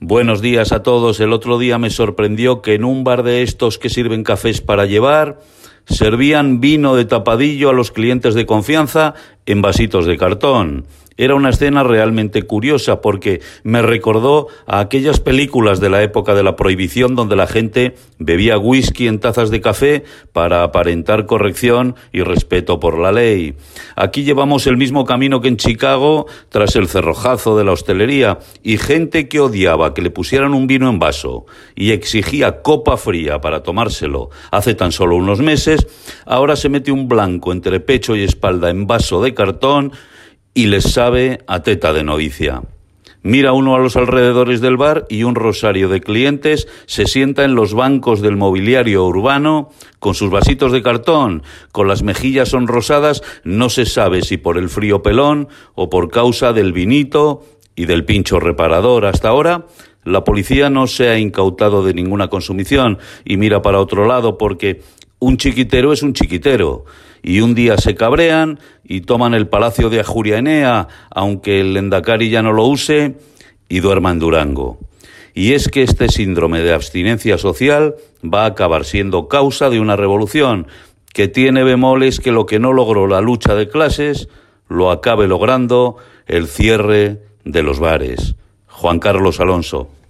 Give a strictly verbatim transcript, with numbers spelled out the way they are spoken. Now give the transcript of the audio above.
Buenos días a todos. El otro día me sorprendió que en un bar de estos que sirven cafés para llevar, servían vino de tapadillo a los clientes de confianza en vasitos de cartón. Era una escena realmente curiosa porque me recordó a aquellas películas de la época de la prohibición donde la gente bebía whisky en tazas de café para aparentar corrección y respeto por la ley. Aquí llevamos el mismo camino que en Chicago tras el cerrojazo de la hostelería, y gente que odiaba que le pusieran un vino en vaso y exigía copa fría para tomárselo hace tan solo unos meses, ahora se mete un blanco entre pecho y espalda en vaso de cartón y les sabe a teta de novicia. Mira uno a los alrededores del bar y un rosario de clientes se sienta en los bancos del mobiliario urbano con sus vasitos de cartón, con las mejillas sonrosadas, no se sabe si por el frío pelón o por causa del vinito y del pincho reparador. Hasta ahora, la policía no se ha incautado de ninguna consumición y mira para otro lado porque un chiquitero es un chiquitero. Y un día se cabrean y toman el Palacio de Ajuria Enea, aunque el Lendakari ya no lo use, y duerman en Durango. Y es que este síndrome de abstinencia social va a acabar siendo causa de una revolución que tiene bemoles que lo que no logró la lucha de clases lo acabe logrando el cierre de los bares. Juan Carlos Alonso.